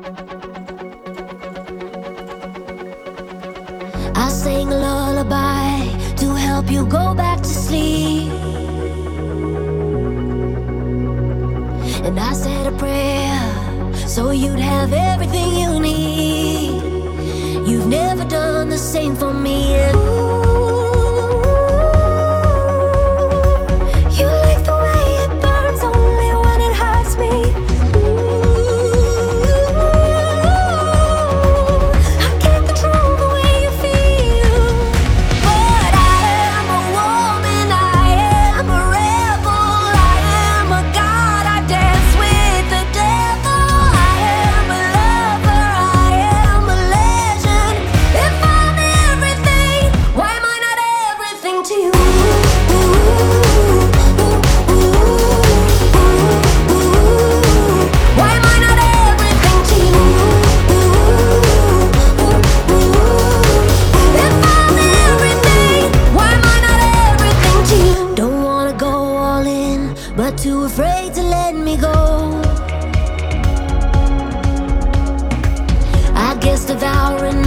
I sang a lullaby to help you go back to sleep. And I said a prayer so you'd have everything you need. You've never done the same for me. And you like the way it burns only when it hurts me. I can't control the way you feel. But I am a woman, I am a rebel, I am a god, I dance with the devil. I am a lover, I am a legend. If I'm everything, why am I not everything to you? Why am I not everything to you? If I'm everything, why am I not everything to you? Don't wanna go all in, but too afraid to let me go. I guess devouring